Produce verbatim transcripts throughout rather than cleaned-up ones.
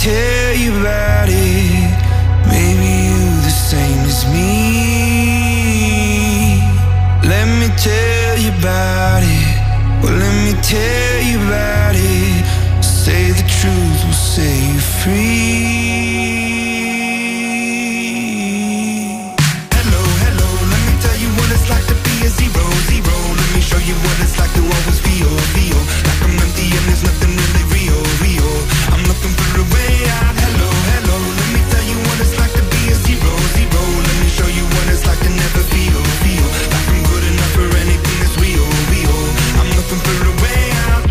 tell you about it. Maybe you the same as me. Let me tell you about it. Well, let me tell you about it. Say the truth will set you free. Hello, hello, let me tell you what it's like to be a zero, zero. Let me show you what it's like to always feel, feel like I'm empty and there's nothing really real, real. I'm looking for a way out. Hello, hello, let me tell you what it's like to be a zero, zero. Let me show you what it's like to never feel, feel like I'm good enough for anything that's real, real. I'm looking for a way out.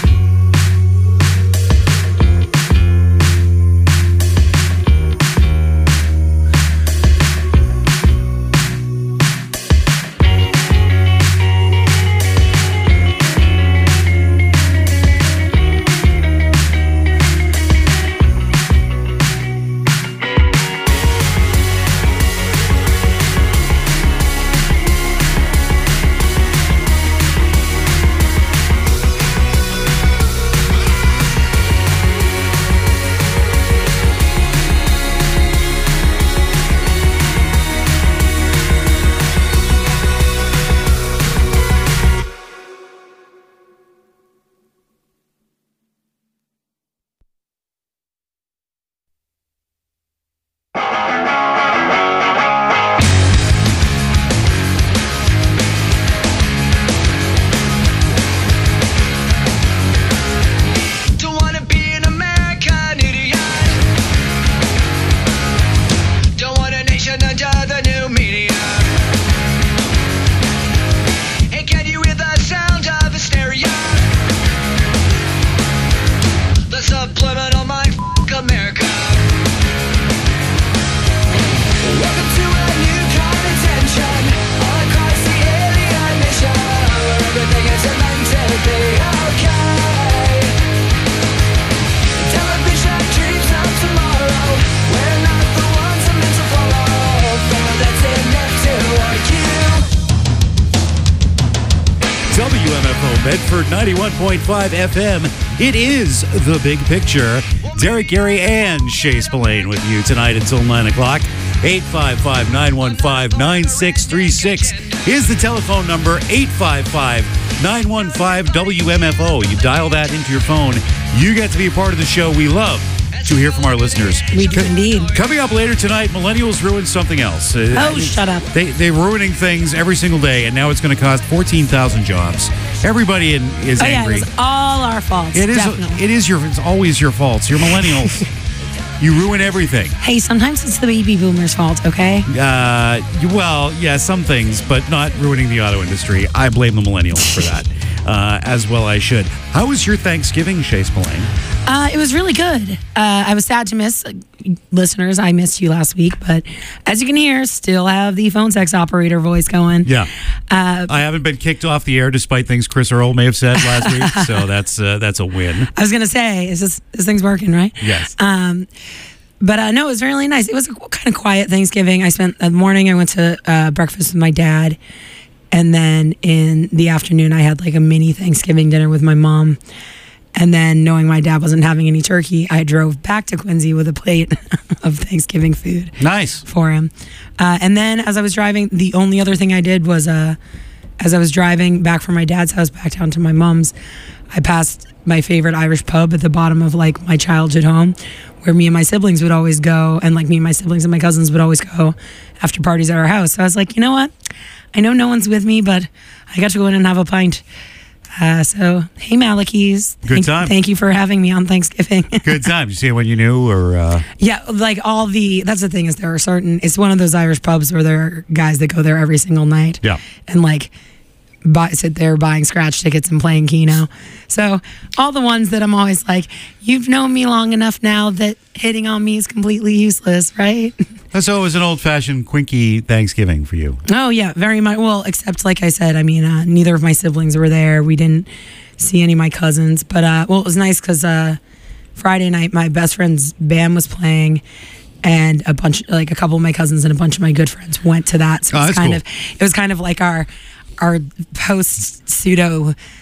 Bedford ninety-one point five F M. It is The Big Picture. Derek, Gary, and Shay Spillane with you tonight until nine o'clock. eight five five, nine one five, nine six three six is the telephone number. eight five five, nine one five, W M F O. You dial that into your phone. You get to be a part of the show. We love to hear from our listeners. We do indeed. Coming up later tonight, millennials ruined something else. Oh, uh, shut up. They, they're ruining things every single day, and now it's going to cost fourteen thousand jobs. Everybody in, is oh, angry. Yeah, it was all our faults. It is. Definitely. It is your. It's always your faults. You're millennials. You ruin everything. Hey, sometimes it's the baby boomers' fault, okay? Uh, well, yeah, some things, but not ruining the auto industry. I blame the millennials for that, uh, as well I should. How was your Thanksgiving, Shay Spillane? Uh, it was really good. Uh, I was sad to miss uh, listeners. I missed you last week, but as you can hear, still have the phone sex operator voice going. Yeah. Uh, I haven't been kicked off the air despite things Chris Earl may have said last week, so that's uh, that's a win. I was gonna say, is this this thing's working, right? Yes. Um, but uh, no, it was really nice. It was a kind of quiet Thanksgiving. I spent the morning. I went to uh, breakfast with my dad, and then in the afternoon, I had like a mini Thanksgiving dinner with my mom. And then, knowing my dad wasn't having any turkey, I drove back to Quincy with a plate of Thanksgiving food. Nice. For him. Uh, and then, as I was driving, the only other thing I did was, uh, as I was driving back from my dad's house back down to my mom's, I passed my favorite Irish pub at the bottom of, like, my childhood home, where me and my siblings would always go, and, like, me and my siblings and my cousins would always go after parties at our house. So I was like, you know what? I know no one's with me, but I got to go in and have a pint. Uh, so, hey, Malakis. Good thank, time. Thank you for having me on Thanksgiving. Good time. Did you see it when you knew, or? Uh... Yeah, like all the, that's the thing is there are certain, it's one of those Irish pubs where there are guys that go there every single night. Yeah. And like, buy, sit there buying scratch tickets and playing Keno. So, all the ones that I'm always like, you've known me long enough now that hitting on me is completely useless, right? So it was an old-fashioned Quinky Thanksgiving for you. Oh, yeah, very much. Well, except, like I said, I mean, uh, neither of my siblings were there. We didn't see any of my cousins. But, uh, well, it was nice because uh, Friday night, my best friend's band was playing, and a bunch, like a couple of my cousins and a bunch of my good friends went to that. So Oh, it was that's kind cool. of, it was kind of like our, our post-pseudo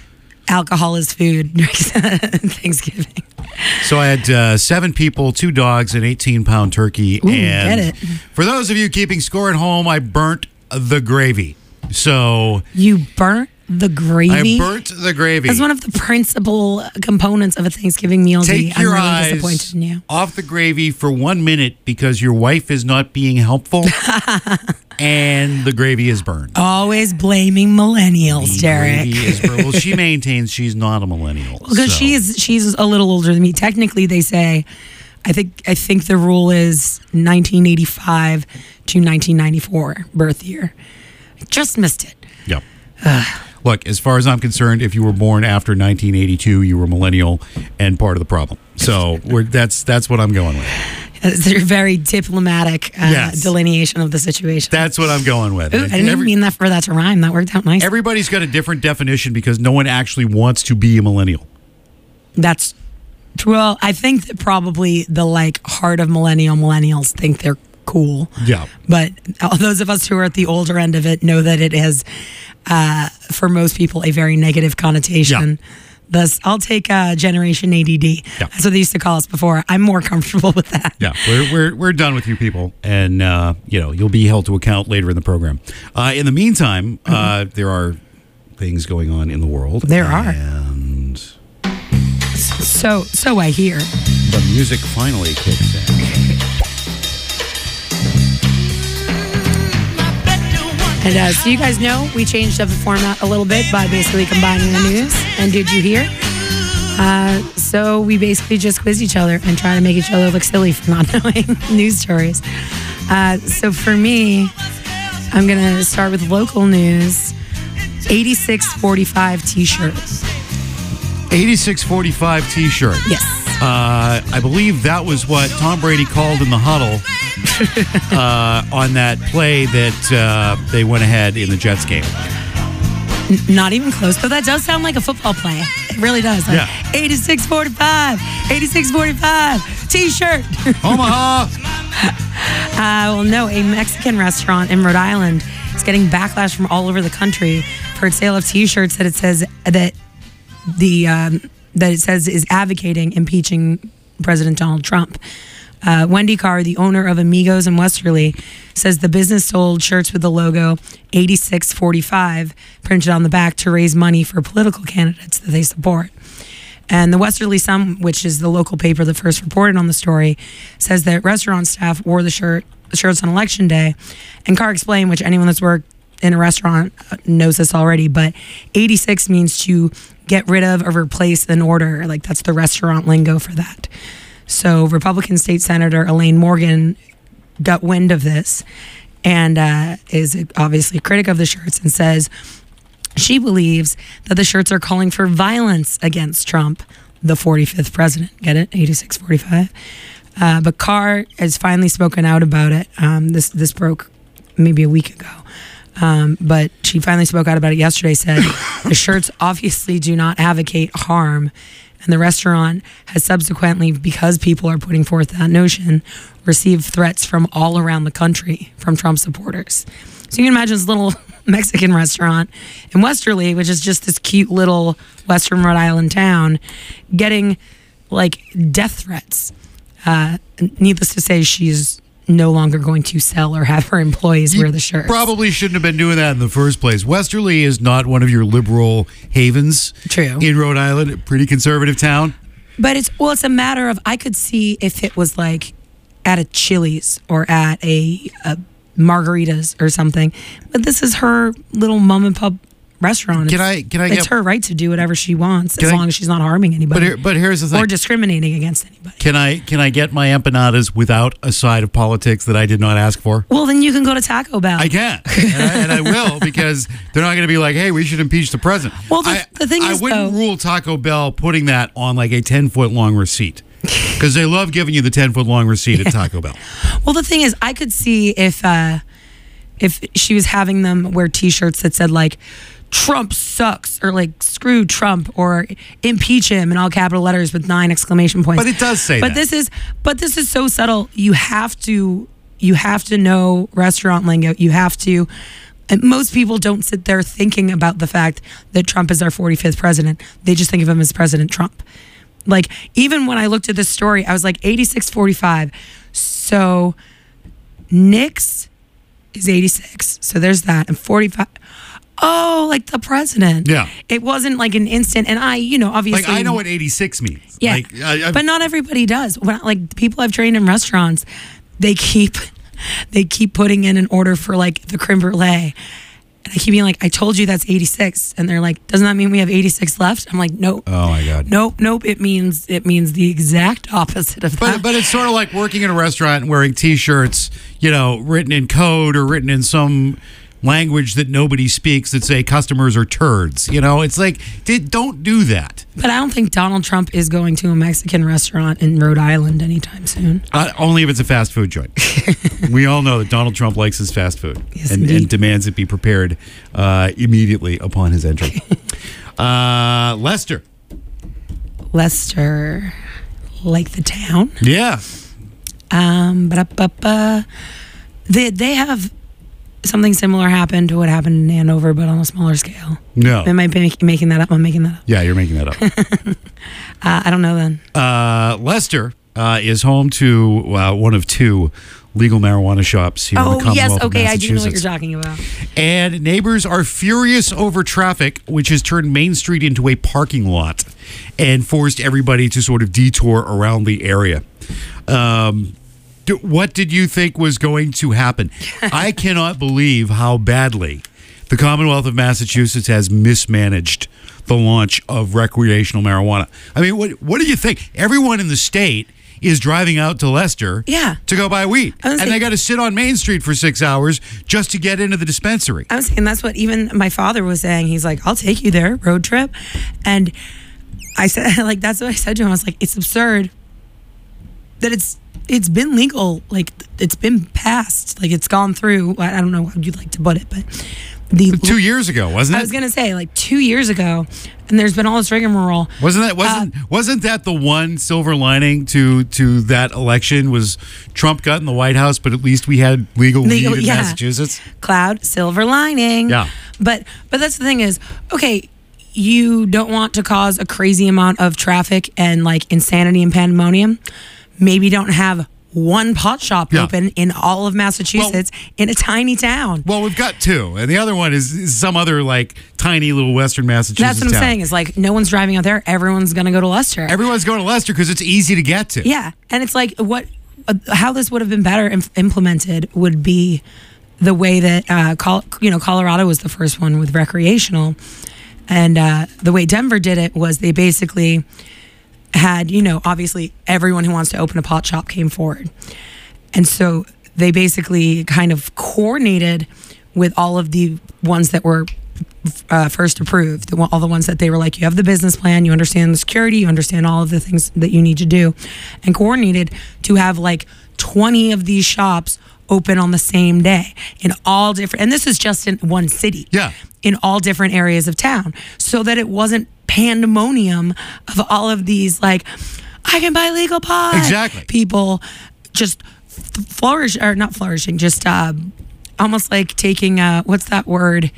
alcohol is food during Thanksgiving. So I had uh, seven people, two dogs, an eighteen-pound turkey. Ooh, and get it. For those of you keeping score at home, I burnt the gravy. So You burnt the gravy? I burnt the gravy. That's one of the principal components of a Thanksgiving meal. Take I'm your really eyes disappointed in you. off the gravy for one minute because your wife is not being helpful, and the gravy is burned. Always blaming millennials, The Derek. gravy is burned. Well, she maintains she's not a millennial. Because so. she's she's a little older than me. Technically, they say, I think I think the rule is nineteen eighty-five to nineteen ninety-four birth year. I just missed it. Yep. Look, as far as I'm concerned, if you were born after nineteen eighty-two, you were millennial and part of the problem. So we're, that's that's what I'm going with. It's a very diplomatic uh, Yes. delineation of the situation. That's what I'm going with. Ooh, I didn't even Every- mean that for that to rhyme. That worked out nice. Everybody's got a different definition because no one actually wants to be a millennial. That's well, I think that probably the like heart of millennial millennials think they're cool. Yeah. But all those of us who are at the older end of it know that it is, uh, for most people, a very negative connotation. Yeah. Thus, I'll take uh, Generation A D D. Yeah. That's what they used to call us before. I'm more comfortable with that. Yeah, we're, we're, we're done with you people, and uh, you know you'll be held to account later in the program. Uh, in the meantime, uh, there are things going on in the world. There are. And So, so I hear. the music finally kicks in. And uh, so you guys know, we changed up the format a little bit by basically combining the news and Did You Hear? Uh, so we basically just quiz each other and try to make each other look silly for not knowing news stories. Uh, so for me, I'm going to start with local news. eighty-six forty-five t-shirt. eighty-six forty-five T-shirt. Yes. Uh, I believe that was what Tom Brady called in the huddle uh, on that play that uh, they went ahead in the Jets game. N- not even close, but that does sound like a football play. It really does. Like, Yeah. eighty-six forty-five, eighty-six forty-five, t-shirt. Omaha! Uh, well, no, a Mexican restaurant in Rhode Island is getting backlash from all over the country for its sale of T-shirts that it says that the um, that it says is advocating impeaching President Donald Trump. Uh, Wendy Carr, the owner of Amigos in Westerly, says the business sold shirts with the logo eighty-six forty-five printed on the back to raise money for political candidates that they support. And the Westerly Sun, which is the local paper that first reported on the story, says that restaurant staff wore the shirt the shirts on election day. And Carr explained, which anyone that's worked in a restaurant knows this already, but eighty-six means to get rid of or replace an order. Like, that's the restaurant lingo for that. So Republican State Senator Elaine Morgan got wind of this and uh, is obviously a critic of the shirts and says she believes that the shirts are calling for violence against Trump, the forty-fifth president. Get it? eighty-six forty-five. Uh, but Carr has finally spoken out about it. Um, this this broke maybe a week ago. Um, but she finally spoke out about it yesterday, said the shirts obviously do not advocate harm. And the restaurant has subsequently, because people are putting forth that notion, received threats from all around the country from Trump supporters. So you can imagine this little Mexican restaurant in Westerly, which is just this cute little Western Rhode Island town, getting like death threats. Uh, needless to say, she's no longer going to sell or have her employees wear the shirts. Probably shouldn't have been doing that in the first place. Westerly is not one of your liberal havens. True. In Rhode Island, a pretty conservative town. But it's, well, it's a matter of, I could see if it was like at a Chili's or at a, a Margaritas or something. But this is her little mom and pop restaurant. Can It's- I- can I It's get- her right to do whatever she wants as Can I- long as she's not harming anybody. But here, but here's the thing. or discriminating against anybody. Can I can I get my empanadas without a side of politics that I did not ask for? Well, then you can go to Taco Bell. I can, and I, and I will, because they're not going to be like, "Hey, we should impeach the president." Well, the- I, the thing I is, wouldn't though- rule Taco Bell putting that on like a ten foot long receipt, because they love giving you the ten foot long receipt at Taco Bell. Well, the thing is, I could see if uh, if she was having them wear T-shirts that said like Trump sucks or like screw Trump or impeach him in all capital letters with nine exclamation points. But it does say But that. this is but this is so subtle. You have to you have to know restaurant lingo. You have to And most people don't sit there thinking about the fact that Trump is our forty-fifth president. They just think of him as President Trump. Like, even when I looked at this story, I was like eighty-six forty-five. So Nix is eighty-six. So there's that. And forty-five. Oh, like the president. Yeah. It wasn't like an instant. And I, you know, obviously. Like, I know what eighty-six means. Yeah. Like, I, I, but not everybody does. When, like, the people I've trained in restaurants, they keep they keep putting in an order for like the creme brulee. And I keep being like, I told you that's eighty-six. And they're like, doesn't that mean we have eighty-six left? I'm like, nope. Oh my God. Nope, nope. It means it means the exact opposite of that. But, but it's sort of like working in a restaurant and wearing T-shirts, you know, written in code or written in some language that nobody speaks that say customers are turds. You know, it's like, did, don't do that. But I don't think Donald Trump is going to a Mexican restaurant in Rhode Island anytime soon. Uh, only if it's a fast food joint. We all know that Donald Trump likes his fast food Yes, and, indeed. and demands it be prepared uh, immediately upon his entry. uh, Lester. Lester, like the town. Yeah. Um, ba-da-ba-ba. They, they have something similar happen to what happened in Hanover, but on a smaller scale. No. Am I make, making that up? I'm making that up. Yeah, you're making that up. Uh, I don't know then. uh, Lester uh, is home to uh, one of two legal marijuana shops here in the Oh, Commonwealth yes. of Okay, I do know what Massachusetts. you're talking about. And neighbors are furious over traffic, which has turned Main Street into a parking lot and forced everybody to sort of detour around the area. Um, d- what did you think was going to happen? I cannot believe how badly the Commonwealth of Massachusetts has mismanaged the launch of recreational marijuana. I mean, what what do you think? Everyone in the state is driving out to Leicester Yeah. to go buy weed. I was And they saying- got to sit on Main Street for six hours just to get into the dispensary. I was saying that's what even my father was saying. He's like, I'll take you there, road trip. And I said, like, that's what I said to him. I was like, it's absurd that it's it's been legal. Like, it's been passed. Like, it's gone through. I I don't know how you'd like to put it, but the Two years ago, wasn't it? I was gonna say like two years ago, and there's been all this rigmarole. wasn't that wasn't Uh, wasn't that the one silver lining to to that election was Trump got in the White House, but at least we had legal weed Legal- in yeah. Massachusetts. Cloud, silver lining. Yeah. But but that's the thing is, okay, you don't want to cause a crazy amount of traffic and like insanity and pandemonium. Maybe don't have one pot shop Yeah. open in all of Massachusetts in a tiny town. Well, we've got two, and the other one is, is some other like tiny little Western Massachusetts. That's what I'm town. saying. Is like no one's driving out there. Everyone's gonna go to Leicester. Everyone's going to Leicester because it's easy to get to. Yeah, and it's like what, uh, how this would have been better im- implemented would be the way that uh, Col- you know Colorado was the first one with recreational, and uh, the way Denver did it was they basically had you know obviously everyone who wants to open a pot shop came forward, and so they basically kind of coordinated with all of the ones that were uh, first approved, the one, all the ones that they were like, you have the business plan, you understand the security, you understand all of the things that you need to do, and coordinated to have like twenty of these shops open on the same day in all different, and this is just in one city. Yeah. In all different areas of town, so that it wasn't pandemonium of all of these like, I can buy legal pot. Exactly. People just f- flourish or not flourishing, just uh, almost like taking uh, what's that word?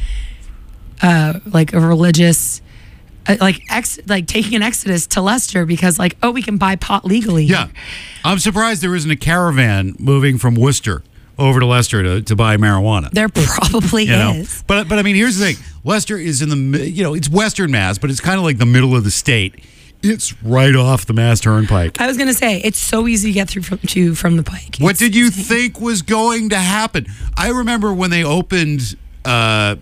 Uh, like a religious, uh, like ex, like taking an exodus to Leicester because like, oh, we can buy pot legally. Yeah. I'm surprised there isn't a caravan moving from Worcester over to Leicester to, to buy marijuana. There probably You know, is. but but I mean, here's the thing: Leicester is in the mi- you know it's Western Mass, but it's kind of like the middle of the state. It's right off the Mass Turnpike. I was gonna say it's so easy to get through from, to from the Pike. What It's did you insane. think was going to happen? I remember when they opened uh,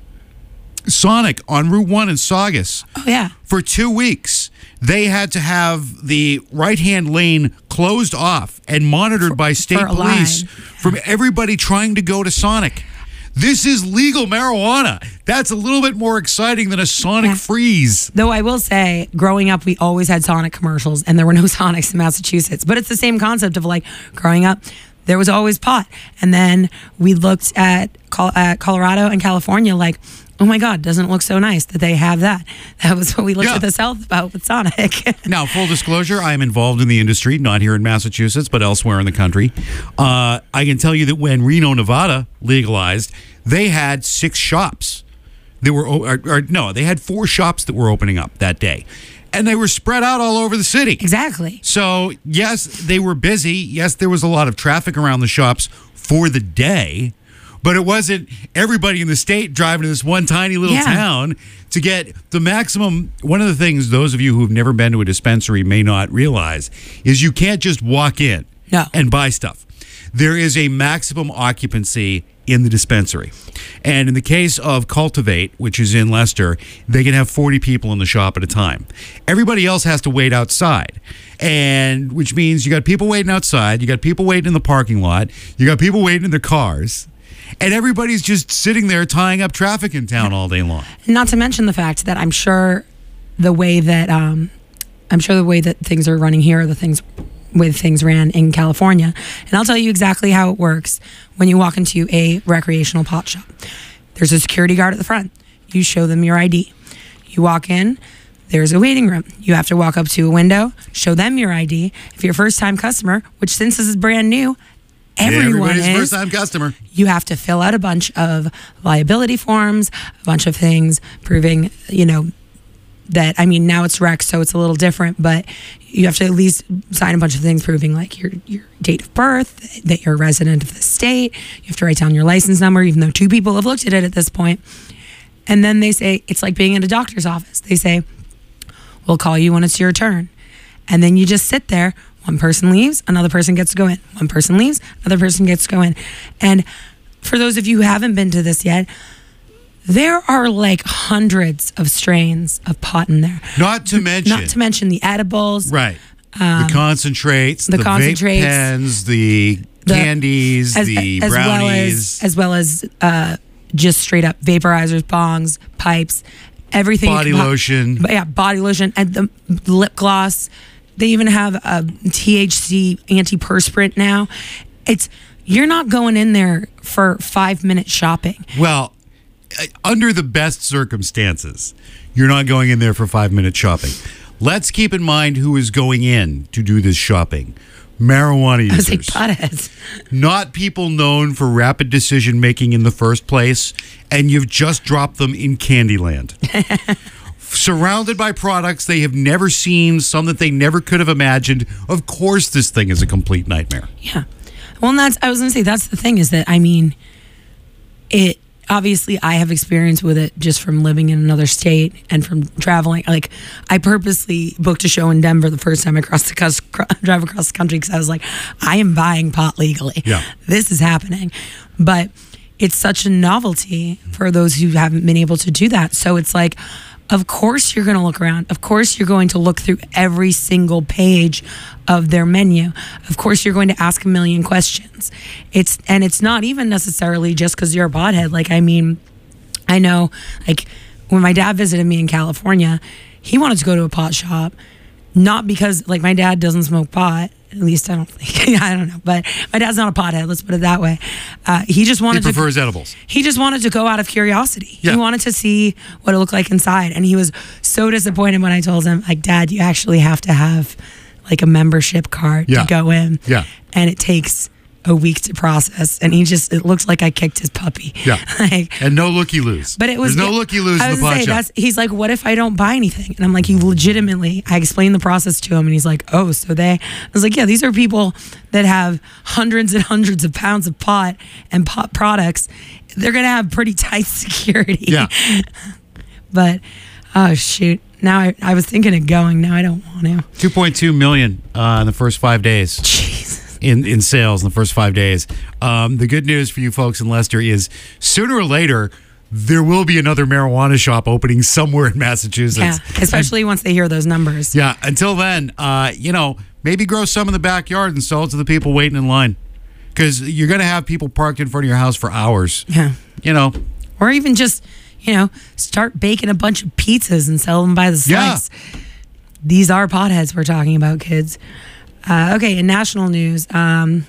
Sonic on Route One in Saugus. Oh yeah. For two weeks, they had to have the right-hand lane closed off and monitored by state for a police line. from everybody trying to go to Sonic. This is legal marijuana. That's a little bit more exciting than a Sonic Yeah. freeze. Though I will say, growing up, we always had Sonic commercials, and there were no Sonics in Massachusetts. But it's the same concept of like growing up, there was always pot, and then we looked at Col- at Colorado and California, like, oh my God, doesn't it look so nice that they have that? That was what we looked Yeah. at the South about with Sonic. Now, full disclosure, I am involved in the industry, not here in Massachusetts, but elsewhere in the country. Uh, I can tell you that when Reno, Nevada legalized, they had six shops. They were, o- or, or no, they had four shops that were opening up that day. And they were spread out all over the city. Exactly. So, yes, they were busy. Yes, there was a lot of traffic around the shops for the day. But it wasn't everybody in the state driving to this one tiny little Yeah. town to get the maximum. One of the things those of you who've never been to a dispensary may not realize is you can't just walk in No. and buy stuff. There is a maximum occupancy in the dispensary. And in the case of Cultivate, which is in Leicester, they can have forty people in the shop at a time. Everybody else has to wait outside. And which means you got people waiting outside, you got people waiting in the parking lot, you got people waiting in their cars. And everybody's just sitting there tying up traffic in town all day long. Not to mention the fact that I'm sure the way that um, I'm sure the way that things are running here are the things with things ran in California. And I'll tell you exactly how it works when you walk into a recreational pot shop. There's a security guard at the front. You show them your I D. You walk in, there's a waiting room. You have to walk up to a window, show them your I D. If you're a first-time customer, which since this is brand new, everyone Everybody's is, first time customer. you have to fill out a bunch of liability forms, a bunch of things proving, you know, that, I mean, now it's rec, so it's a little different, but you have to at least sign a bunch of things proving like your your date of birth, that you're a resident of the state. You have to write down your license number, even though two people have looked at it at this point. And then they say, it's like being in a doctor's office. They say, we'll call you when it's your turn. And then you just sit there. One person leaves, another person gets to go in. One person leaves, another person gets to go in. And for those of you who haven't been to this yet, there are like hundreds of strains of pot in there. Not to mention. Not to mention the edibles. Right. the concentrates, the the, concentrates, vape pens, the, the- candies, as, the as well brownies, as as well as uh, just straight up vaporizers, bongs, pipes, everything. body po- lotion. But yeah, body lotion and the lip gloss. They even have a T H C antiperspirant now. It's you're not going in there for five minute shopping. Well, uh, under the best circumstances, you're not going in there for five minute shopping. Let's keep in mind who is going in to do this shopping. Marijuana I was like, users. potheads. Not people known for rapid decision making in the first place, and you've just dropped them in Candyland. Surrounded by products they have never seen, some that they never could have imagined. Of course, this thing is a complete nightmare. Yeah. Well, and that's, I was going to say, that's the thing is that, I mean, it, obviously I have experience with it just from living in another state and from traveling. Like, I purposely booked a show in Denver the first time I crossed the cus- cr- drive across the country because I was like, I am buying pot legally. Yeah. This is happening. But it's such a novelty for those who haven't been able to do that. So it's like, of course you're going to look around. Of course you're going to look through every single page of their menu. Of course you're going to ask a million questions. It's and it's not even necessarily just because you're a pothead. Like, I mean, I know, like, when my dad visited me in California, he wanted to go to a pot shop, not because, like, my dad doesn't smoke pot. At least I don't think, I don't know. But my dad's not a pothead, let's put it that way. Uh, he just He wanted to... prefers edibles. He just wanted to go out of curiosity. Yeah. He wanted to see what it looked like inside. And he was so disappointed when I told him, like, Dad, you actually have to have like a membership card Yeah. to go in. Yeah. And it takes a week to process. And he just, it looks like I kicked his puppy. Yeah. like, And no looky loos. but it was There's no looky loos I in was the gonna pot say, shop. that's, he's like, what if I don't buy anything? And I'm like, you legitimately, I explained the process to him and he's like, oh, so they, I was like, yeah, these are people that have hundreds and hundreds of pounds of pot and pot products. They're going to have pretty tight security. Yeah. But, oh, shoot. Now I, I was thinking of going. Now I don't want to. two point two million uh, in the first five days. Jesus. In, in sales in the first five days. Um, the good news for you folks in Leicester is sooner or later, there will be another marijuana shop opening somewhere in Massachusetts. Yeah, especially once they hear those numbers. Yeah, until then, uh, you know, maybe grow some in the backyard and sell it to the people waiting in line. Because you're going to have people parked in front of your house for hours. Yeah. You know, Or even just, you know, start baking a bunch of pizzas and sell them by the Yeah. slice. These are potheads we're talking about, kids. Uh, okay, in national news, um,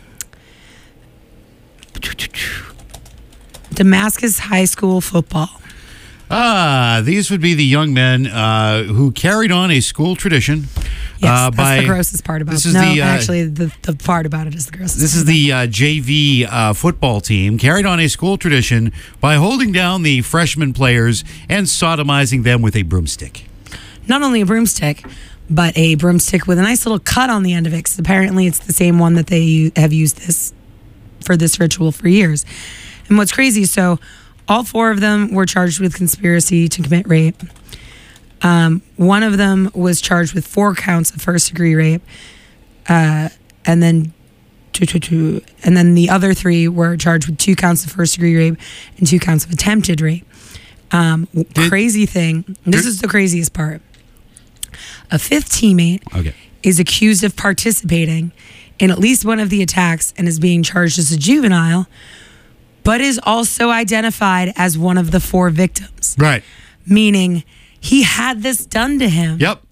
Damascus High School football. Ah, these would be the young men uh, who carried on a school tradition. Yes, uh, that's by, the grossest part about this it. is No, the, uh, actually, the, the part about it is the grossest. This is the uh, J V uh, football team carried on a school tradition by holding down the freshman players and sodomizing them with a broomstick. Not only a broomstick, but a broomstick with a nice little cut on the end of it, because apparently it's the same one that they u- have used this for this ritual for years. And what's crazy, so all four of them were charged with conspiracy to commit rape. Um, one of them was charged with four counts of first degree rape, uh, and then two, two, two, and then the other three were charged with two counts of first degree rape and two counts of attempted rape. Um, Did- crazy thing. This Did- is the craziest part. A fifth teammate Okay. is accused of participating in at least one of the attacks and is being charged as a juvenile, but is also identified as one of the four victims, Right. meaning he had this done to him Yep.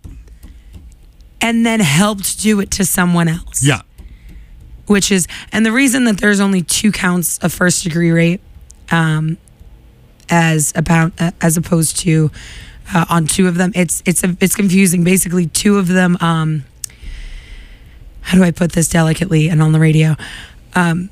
and then helped do it to someone else. Yeah. Which is, and the reason that there's only two counts of first degree rape, um, as about uh, as opposed to uh, on two of them, it's it's a, it's confusing. Basically, two of them. Um, how do I put this delicately and on the radio? Um,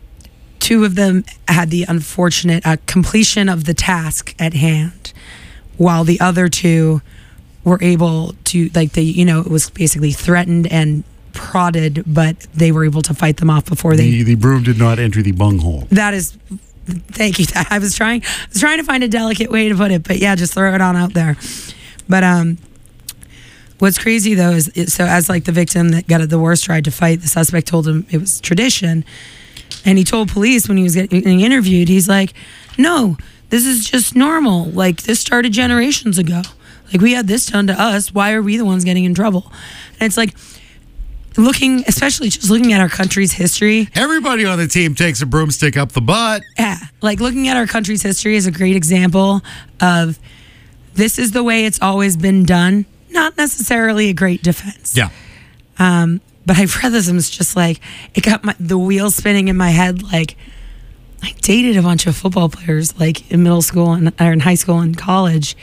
two of them had the unfortunate uh, completion of the task at hand, while the other two were able to, like, they, you know, it was basically threatened and prodded, but they were able to fight them off before they. The, the broom did not enter the bunghole. That is, thank you. I was trying, I was trying to find a delicate way to put it, but yeah, just throw it on out there. But um, what's crazy though is, is so as like the victim that got it the worst tried to fight, the suspect told him it was tradition, and he told police when he was getting interviewed, he's like, "No, this is just normal. Like, this started generations ago. Like, we had this done to us. Why are we the ones getting in trouble?" And it's like, looking, especially just looking at our country's history. Everybody on the team takes a broomstick up the butt. Yeah, like looking at our country's history is a great example of this is the way it's always been done. Not necessarily a great defense. Yeah. Um, but I've read this and it's just like, it got my, the wheels spinning in my head. Like, I dated a bunch of football players like in middle school and or in high school and college.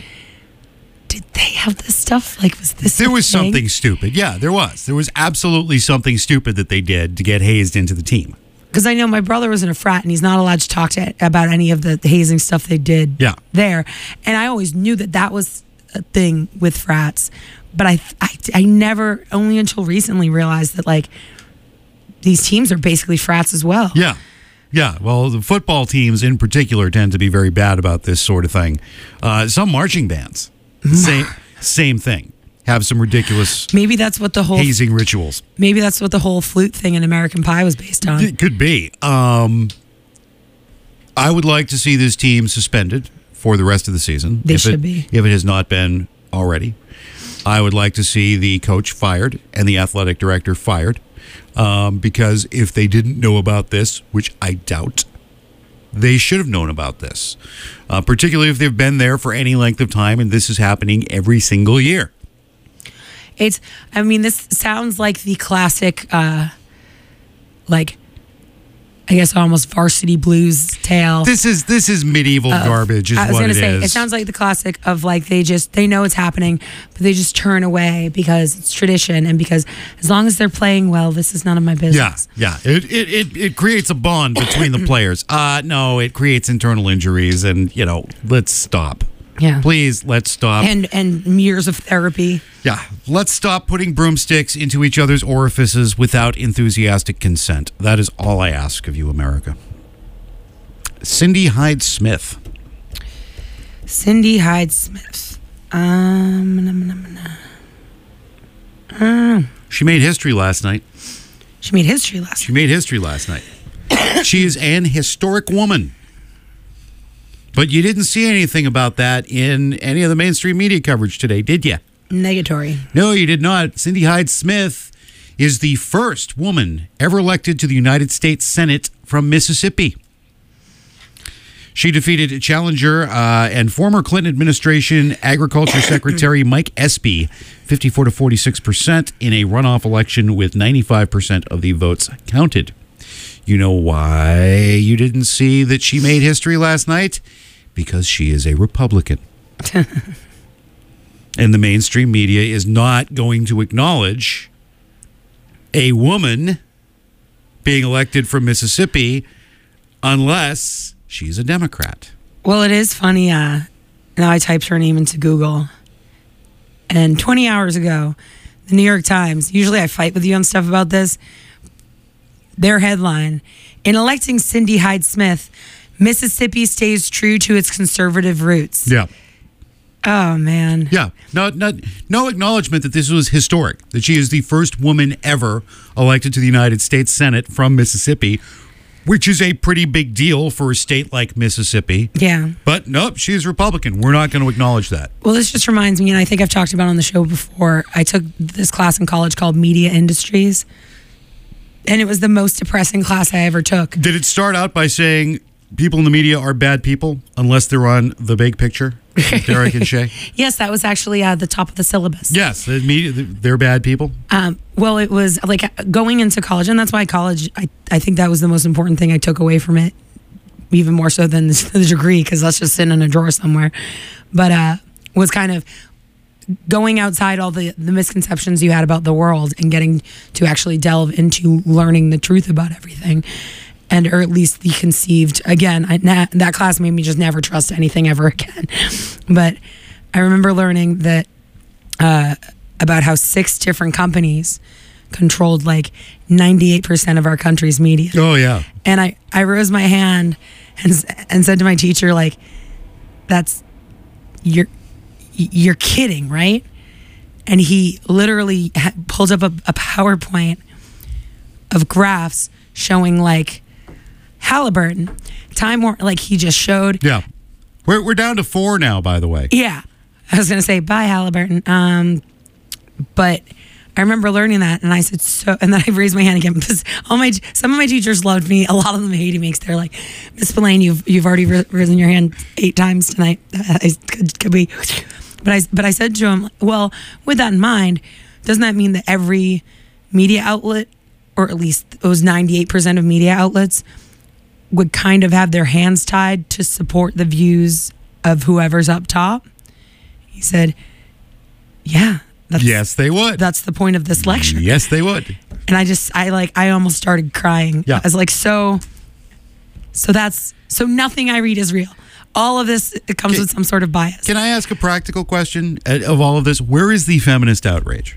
Did they have this stuff? Like, was this There a was thing? something stupid. Yeah, there was. There was absolutely something stupid that they did to get hazed into the team. Because I know my brother was in a frat and he's not allowed to talk to about any of the hazing stuff they did Yeah. there. And I always knew that that was a thing with frats. But I, I, I never, only until recently, realized that, like, these teams are basically frats as well. Yeah. Yeah, well, the football teams in particular tend to be very bad about this sort of thing. Uh, some marching bands, same, same thing, have some ridiculous Maybe that's what the whole hazing rituals. maybe that's what the whole flute thing in American Pie was based on. It could be. Um, I would like to see this team suspended for the rest of the season. They if should it, be. If it has not been already. I would like to see the coach fired and the athletic director fired. Um, because if they didn't know about this, which I doubt, they should have known about this. Uh, particularly if they've been there for any length of time and this is happening every single year. It's, I mean, this sounds like the classic, uh, like, I guess almost Varsity Blues tale. This is this is medieval garbage is I was what gonna it say, is. it sounds like the classic of like they just, they know it's happening, but they just turn away because it's tradition and because as long as they're playing well, this is none of my Yeah, business. yeah. It, it it it creates a bond between the players. Uh no, it creates internal injuries and, you know, let's stop. Yeah. Please, let's stop. And, and years of therapy. Yeah, let's stop putting broomsticks into each other's orifices without enthusiastic consent. That is all I ask of you, America. Cindy Hyde Smith. Cindy Hyde Smith. Um, nah, nah, nah, nah. Uh, She made history last night. she made history last She made history last night. She is an historic woman. But you didn't see anything about that in any of the mainstream media coverage today, did you? Negatory. No, you did not. Cindy Hyde Smith is the first woman ever elected to the United States Senate from Mississippi. She defeated challenger uh, and former Clinton administration Agriculture Secretary Mike Espy fifty-four to forty-six percent in a runoff election with ninety-five percent of the votes counted. You know why you didn't see that she made history last night? Because she is a Republican. And the mainstream media is not going to acknowledge a woman being elected from Mississippi unless she's a Democrat. Well, it is funny. Uh, now I typed her name into Google, and twenty hours ago, the New York Times, usually I fight with you on stuff about this, their headline, in electing Cindy Hyde-Smith, Mississippi stays true to its conservative roots. Yeah. Oh, man. Yeah. No, not, no acknowledgement that this was historic, that she is the first woman ever elected to the United States Senate from Mississippi, which is a pretty big deal for a state like Mississippi. Yeah. But nope, she's Republican. We're not going to acknowledge that. Well, this just reminds me, and I think I've talked about it on the show before, I took this class in college called Media Industries, and it was the most depressing class I ever took. Did it start out by saying people in the media are bad people unless they're on The Big Picture with Derek and Shay? Yes, that was actually uh, the top of the syllabus. Yes, the media, they're bad people. Um, well, it was like going into college, and that's why college, I, I think that was the most important thing I took away from it, even more so than the degree, because that's just sitting in a drawer somewhere. But uh, was kind of going outside all the, the misconceptions you had about the world and getting to actually delve into learning the truth about everything. And or at least the conceived, again, I, na, that class made me just never trust anything ever again. But I remember learning that uh, about how six different companies controlled like ninety-eight percent of our country's media. Oh, yeah. And I, I rose my hand and and said to my teacher, like, that's, you're, you're kidding, right? And he literally ha- pulled up a, a PowerPoint of graphs showing like Halliburton, Time Warner, like he just showed. Yeah. We're, we're down to four now, by the way. Yeah. I was going to say, bye, Halliburton. Um, but I remember learning that, and I said, so, and then I raised my hand again because all my, some of my teachers loved me. A lot of them hated me because they're like, Miss Spillane, you've, you've already risen your hand eight times tonight. I, could, could we? But I, but I said to him, well, with that in mind, doesn't that mean that every media outlet, or at least those ninety-eight percent of media outlets, would kind of have their hands tied to support the views of whoever's up top? He said, yeah. That's, yes, they would. That's the point of this lecture. Yes, they would. And I just, I like, I almost started crying. Yeah. I was like, so, so that's, so nothing I read is real. All of this, it comes Can, with some sort of bias. Can I ask a practical question of all of this? Where is the feminist outrage?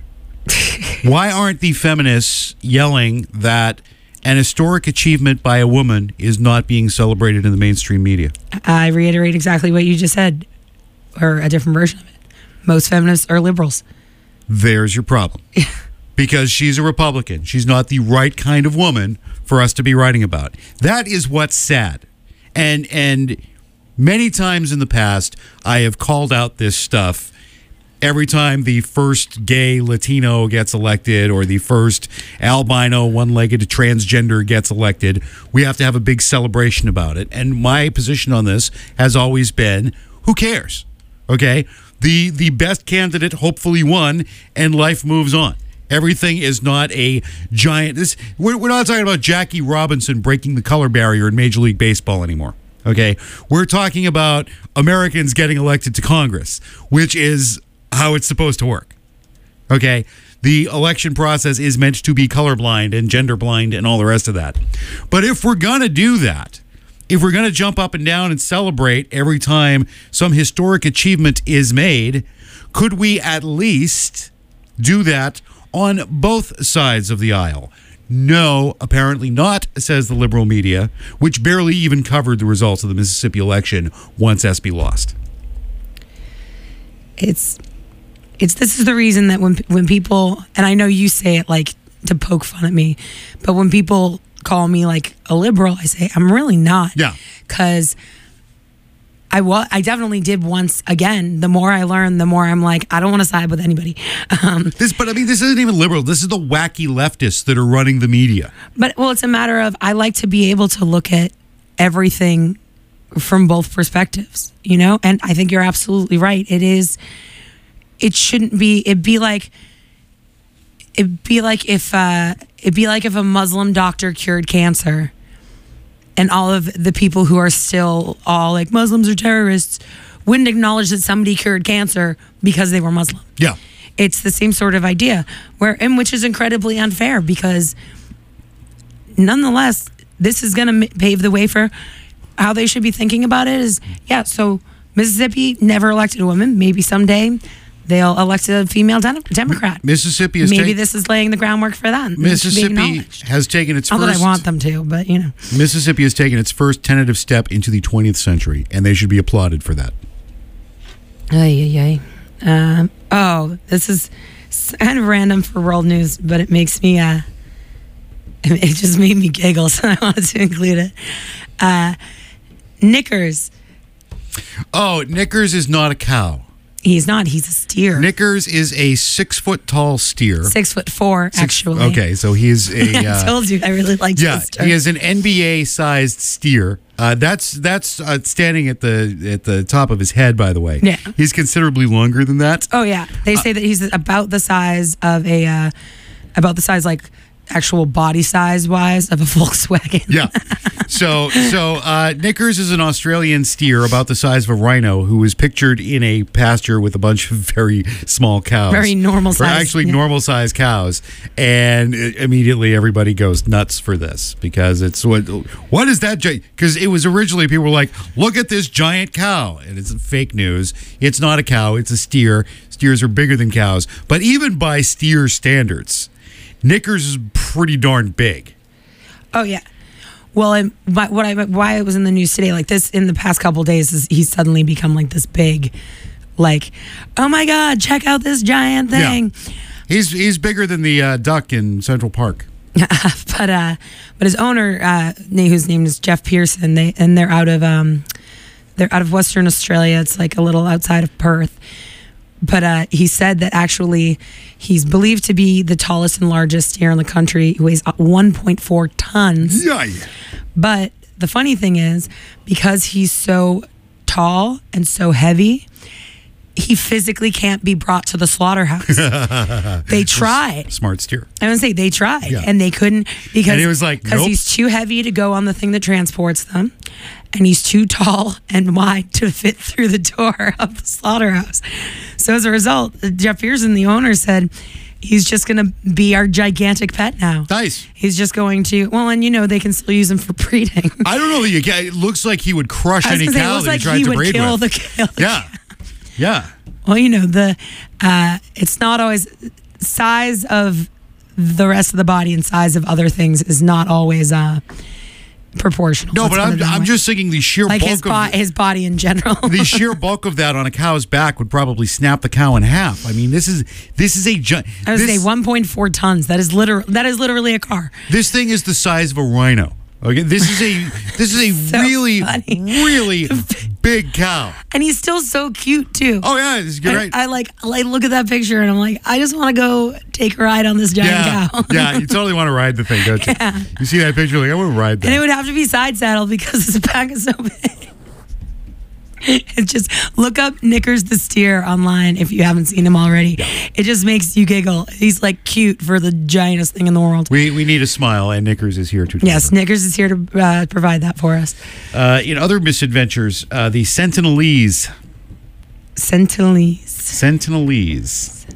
Why aren't the feminists yelling that an historic achievement by a woman is not being celebrated in the mainstream media? I reiterate exactly what you just said, or a different version of it. Most feminists are liberals. There's your problem. Because she's a Republican. She's not the right kind of woman for us to be writing about. That is what's sad. And and many times in the past, I have called out this stuff. Every time the first gay Latino gets elected or the first albino one-legged transgender gets elected, we have to have a big celebration about it. And my position on this has always been, who cares? Okay? The the best candidate hopefully won, and life moves on. Everything is not a giant... This we're, we're not talking about Jackie Robinson breaking the color barrier in Major League Baseball anymore. Okay? We're talking about Americans getting elected to Congress, which is how it's supposed to work. Okay? The election process is meant to be colorblind and gender blind and all the rest of that. But if we're going to do that, if we're going to jump up and down and celebrate every time some historic achievement is made, could we at least do that on both sides of the aisle? No, apparently not, says the liberal media, which barely even covered the results of the Mississippi election once S B lost. It's... It's this is the reason that when when people, and I know you say it like to poke fun at me, but when people call me like a liberal, I say I'm really not. Yeah. Because I wa- I definitely did once again. The more I learn, the more I'm like, I don't want to side with anybody. Um, this, but I mean, this isn't even liberal. This is the wacky leftists that are running the media. But well, it's a matter of I like to be able to look at everything from both perspectives, you know. And I think you're absolutely right. It is. It shouldn't be. It'd be like. It'd be like if. Uh, it'd be like if a Muslim doctor cured cancer, and all of the people who are still all like Muslims are terrorists wouldn't acknowledge that somebody cured cancer because they were Muslim. Yeah. It's the same sort of idea, where and which is incredibly unfair because, nonetheless, this is going to pave the way for how they should be thinking about it. Is yeah. So Mississippi never elected a woman. Maybe someday they'll elect a female de- Democrat. Mississippi is maybe ta- this is laying the groundwork for that. Mississippi has taken its Not first. that I want them to, but you know. Mississippi has taken its first tentative step into the twentieth century, and they should be applauded for that. Ay, ay, ay. Um, oh, this is kind of random for world news, but it makes me, uh, it just made me giggle, so I wanted to include it. Uh, Knickers. Oh, Knickers is not a cow. He's not, he's a steer. Knickers is a six foot tall steer. Six foot four, Six- actually. Okay, so he's a. I Uh, told you, I really liked yeah, this term. he is an N B A sized steer. Uh, that's that's uh, standing at the at the top of his head. By the way, Yeah. he's considerably longer than that. Oh, yeah. They say that he's about the size of a, uh, about the size, like, actual body size wise of a Volkswagen. Yeah. So so uh, Knickers is an Australian steer about the size of a rhino who is pictured in a pasture with a bunch of very small cows. Very normal Or size, actually yeah. normal sized cows. And uh, immediately everybody goes nuts for this because it's what what is that? Because it was originally people were like, look at this giant cow. And it's fake news. It's not a cow. It's a steer. Steers are bigger than cows. But even by steer standards, Knickers is pretty darn big. Oh yeah. Well, I'm, but what I why it was in the news today, like this in the past couple of days, is he's suddenly become like this big, like, oh my God, check out this giant thing. Yeah. He's he's bigger than the uh, duck in Central Park. but uh, but his owner, uh, whose name is Jeff Pearson, they and they're out of um, they're out of Western Australia. It's like a little outside of Perth. But uh, he said that actually he's believed to be the tallest and largest steer in the country. He weighs one point four tons. Yay. But the funny thing is, because he's so tall and so heavy, he physically can't be brought to the slaughterhouse. They tried. Smart steer. I would say they tried, Yeah. and they couldn't because And he was like, because nope. he's too heavy to go on the thing that transports them, and he's too tall and wide to fit through the door of the slaughterhouse. So as a result, Jeff Pearson, the owner, said he's just going to be our gigantic pet now. Nice. He's just going to well, and you know they can still use him for breeding. I don't know that you can. It looks like he would crush I was any gonna say, it cow looks that like he tried he to would breed kill with. the kill the yeah. Yeah. Well, you know, the uh, it's not always size of the rest of the body and size of other things is not always uh, proportional. No, Let's but put I'm it that I'm way. just thinking the sheer like bulk his, of bo- his body in general. the sheer bulk of that on a cow's back would probably snap the cow in half. I mean, this is this is a gi- I would this, say one point four tons. That is literal. That is literally a car. this thing is the size of a rhino. Okay, this is a this is a So really funny. really big cow. And he's still so cute too. Oh yeah, you're I, right. I like I look at that picture and I'm like, I just want to go take a ride on this giant yeah, cow. yeah, you totally want to ride the thing, don't you? Yeah. You see that picture, like I want to ride that. And it would have to be side saddled because his back is so big. It's just look up Knickers the steer online if you haven't seen him already. It just makes you giggle. He's like cute for the giantest thing in the world. we we need a smile, and Knickers is here to deliver. Yes, Knickers is here to uh, provide that for us. Uh, in other misadventures, uh, the Sentinelese. Sentinelese. Sentinelese.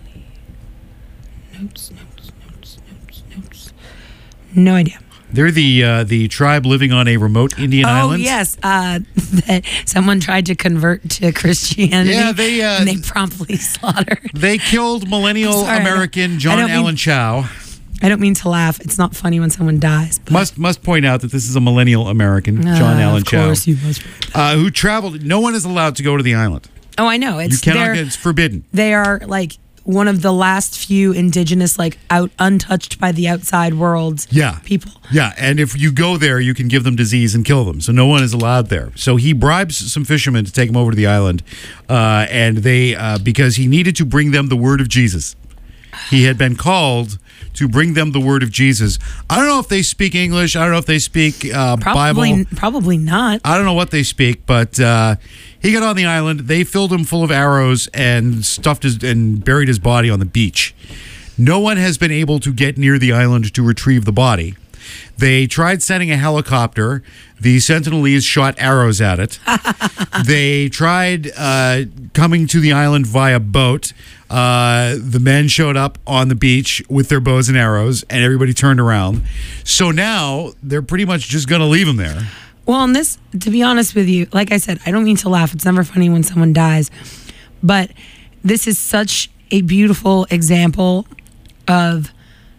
Notes, notes, notes, notes, notes. No idea. They're the uh, the tribe living on a remote Indian Oh island. yes, uh, that someone tried to convert to Christianity. Yeah, they, uh, and they promptly slaughtered. They killed millennial I'm sorry, I don't- American I John don't mean- Allen Chow. I don't mean to laugh. It's not funny when someone dies. But Must must point out that this is a millennial American, John Uh, Allen of Chow, course you must. uh, who traveled. No one is allowed to go to the island. Oh, I know. It's You cannot they're- get. It's forbidden. They are like one of the last few indigenous, like out untouched by the outside world. Yeah. people. Yeah, and if you go there, you can give them disease and kill them. So no one is allowed there. So he bribes some fishermen to take him over to the island, uh, and they uh, because he needed to bring them the word of Jesus. He had been called to bring them the word of Jesus. I don't know if they speak English. I don't know if they speak uh, Probably, Bible. probably not. I don't know what they speak, but uh, he got on the island. They filled him full of arrows and stuffed his and buried his body on the beach. No one has been able to get near the island to retrieve the body. They tried sending a helicopter. The Sentinelese shot arrows at it. They tried uh, coming to the island via boat. Uh, the men showed up on the beach with their bows and arrows, and everybody turned around. So now they're pretty much just going to leave them there. Well, and this, to be honest with you, like I said, I don't mean to laugh. It's never funny when someone dies. But this is such a beautiful example of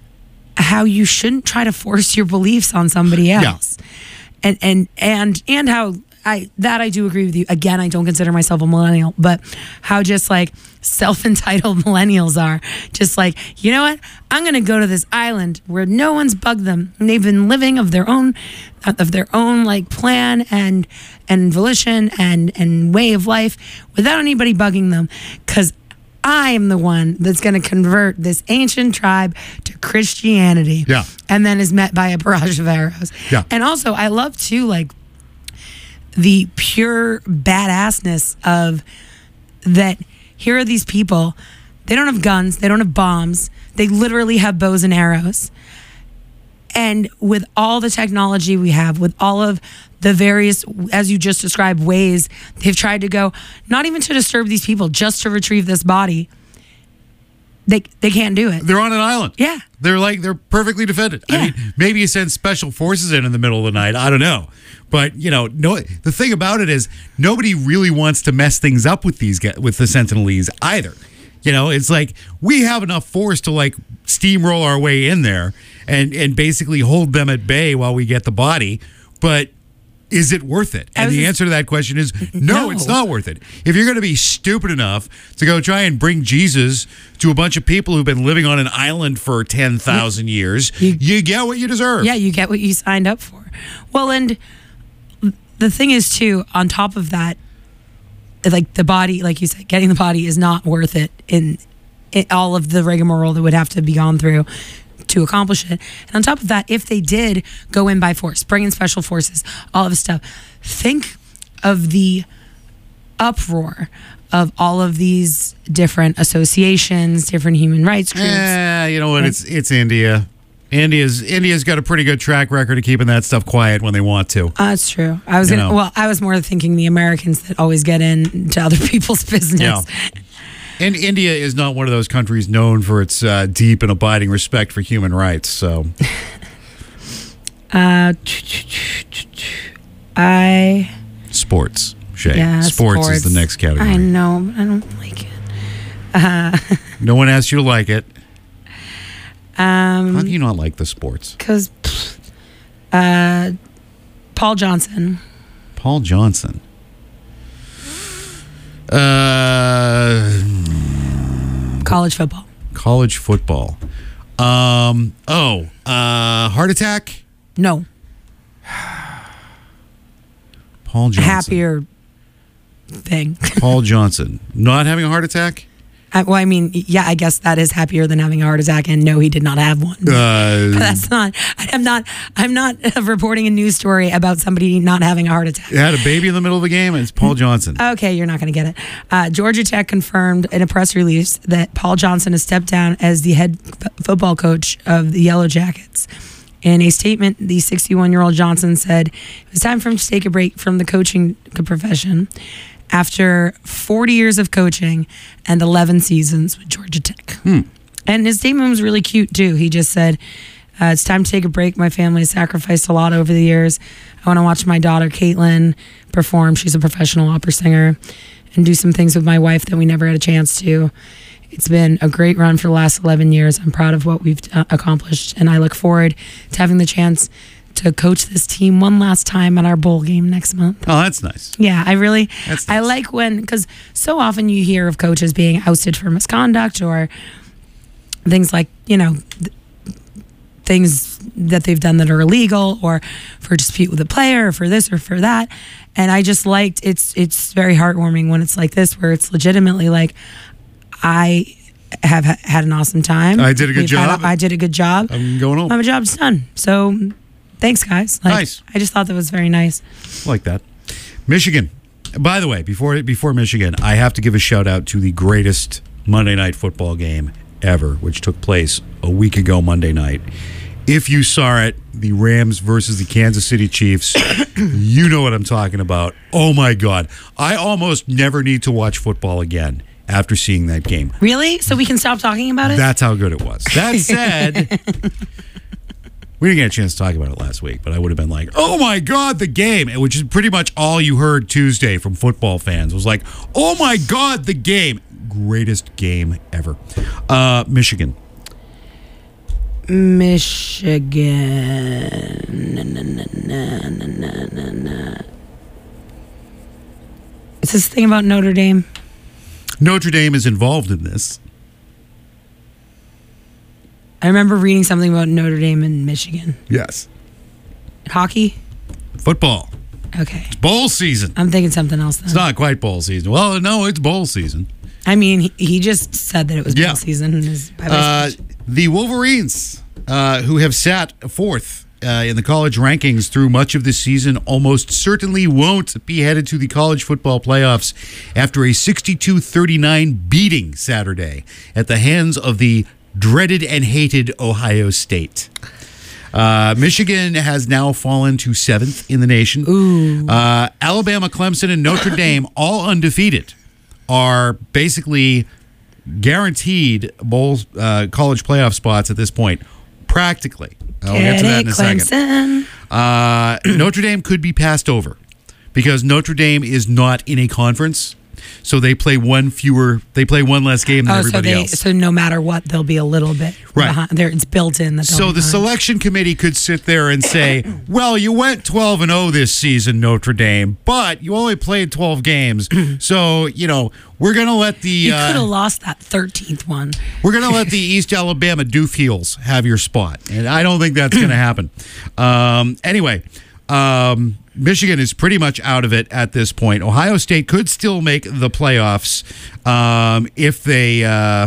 how you shouldn't try to force your beliefs on somebody else. Yeah. And and and and how I that I do agree with you. Again, I don't consider myself a millennial, but how just like self-entitled millennials are. Just like, you know what? I'm gonna go to this island where no one's bugged them. And they've been living of their own of their own like plan and and volition and and way of life without anybody bugging them. Cause I am the one that's going to convert this ancient tribe to Christianity. Yeah. And then is met by a barrage of arrows. Yeah. And also, I love, too, like, the pure badassness of that here are these people. They don't have guns. They don't have bombs. They literally have bows and arrows. And with all the technology we have, with all of the various, as you just described, ways they've tried to go, not even to disturb these people, just to retrieve this body, they they can't do it. They're on an island. Yeah. They're like, they're perfectly defended. Yeah. I mean, maybe you send special forces in in the middle of the night. I don't know. But, you know, no. The thing about it is nobody really wants to mess things up with these guys, with the Sentinelese either. You know, it's like we have enough force to like steamroll our way in there and, and basically hold them at bay while we get the body. But is it worth it? And the answer to that question is no, no. It's not worth it. If you're going to be stupid enough to go try and bring Jesus to a bunch of people who've been living on an island for ten thousand years, you, you get what you deserve. Yeah, you get what you signed up for. Well, and the thing is, too, on top of that, like the body, like you said, getting the body is not worth it in, in all of the rigmarole that would have to be gone through to accomplish it. And on top of that, if they did go in by force, bring in special forces, all of this stuff, think of the uproar of all of these different associations, different human rights groups. Yeah, you know what? It's it's India. India's India's got a pretty good track record of keeping that stuff quiet when they want to. Uh, that's true. I was You gonna, know. well, I was more thinking the Americans that always get into other people's business. Yeah. And India is not one of those countries known for its uh, deep and abiding respect for human rights. So, uh, I sports, Shay. yeah, sports, is the next category. I know, but I don't like it. Uh, No one asked you to like it. um, How do you not like the sports? because uh, Paul Johnson. Paul Johnson. Uh, College football. college football. Um. Oh. Uh. Heart attack. No, Paul Johnson. happier thing. Paul Johnson. Not having a heart attack. I, well, I mean, yeah, I guess that is happier than having a heart attack. And no, he did not have one. Uh, But that's not. I'm not. I'm not reporting a news story about somebody not having a heart attack. had a baby in the middle of the game. And it's Paul Johnson. Okay, you're not going to get it. Uh, Georgia Tech confirmed in a press release that Paul Johnson has stepped down as the head f- football coach of the Yellow Jackets. In a statement, the sixty-one-year-old Johnson said it was time for him to take a break from the coaching profession after forty years of coaching and eleven seasons with Georgia Tech. Hmm. And his statement was really cute, too. He just said, uh, it's time to take a break. My family has sacrificed a lot over the years. I want to watch my daughter, Caitlin, perform. She's a professional opera singer. And do some things with my wife that we never had a chance to. It's been a great run for the last eleven years. I'm proud of what we've uh, accomplished. And I look forward to having the chance to coach this team one last time at our bowl game next month. Oh, that's nice. Yeah, I really, That's I nice. like when, because so often you hear of coaches being ousted for misconduct or things like, you know, th- things that they've done that are illegal or for dispute with a player or for this or for that. And I just liked, it's, it's very heartwarming when it's like this, where it's legitimately like, I have ha- had an awesome time. I did a good We've had- job. I did a good job. I'm going home. My job's done. So thanks, guys. Like, Nice. I just thought that was very nice. Like that. Michigan. By the way, before before Michigan, I have to give a shout out to the greatest Monday Night Football game ever, which took place a week ago Monday night. If you saw it, the Rams versus the Kansas City Chiefs, you know what I'm talking about. Oh, my God. I almost never need to watch football again after seeing that game. Really? So we can stop talking about it? That's how good it was. That said, we didn't get a chance to talk about it last week, but I would have been like, oh, my God, the game, which is pretty much all you heard Tuesday from football fans was like, oh, my God, the game. Greatest game ever. Uh, Michigan. Michigan. Na, na, na, na, na, na, na. Is this thing about Notre Dame? Notre Dame is involved in this. I remember reading something about Notre Dame and Michigan. Yes. Hockey? Football. Okay. It's bowl season. I'm thinking something else then. It's not quite bowl season. Well, no, it's bowl season. I mean, he, he just said that it was Yeah. bowl season. In his Uh, the Wolverines, uh, who have sat fourth uh, in the college rankings through much of the season, almost certainly won't be headed to the college football playoffs after a sixty-two thirty-nine beating Saturday at the hands of the dreaded and hated Ohio State. Uh, Michigan has now fallen to seventh in the nation. Ooh. Uh, Alabama, Clemson, and Notre Dame, all undefeated, are basically guaranteed bowl uh, college playoff spots at this point, practically. I'll get to that in a second. Clemson. Uh, Notre Dame could be passed over because Notre Dame is not in a conference, so they play one fewer. They play one less game than Oh, so everybody they else. so no matter what, they'll be a little bit Right. behind. There, it's built in that. they'll So be the behind. selection committee could sit there and say, well, you went twelve and oh this season, Notre Dame, but you only played twelve games. So, you know, we're going to let the You could have uh, lost that thirteenth one. we're going to let the East Alabama Doof Heels have your spot. And I don't think that's going to happen. Um, anyway, um, Michigan is pretty much out of it at this point. Ohio State could still make the playoffs um, if they uh,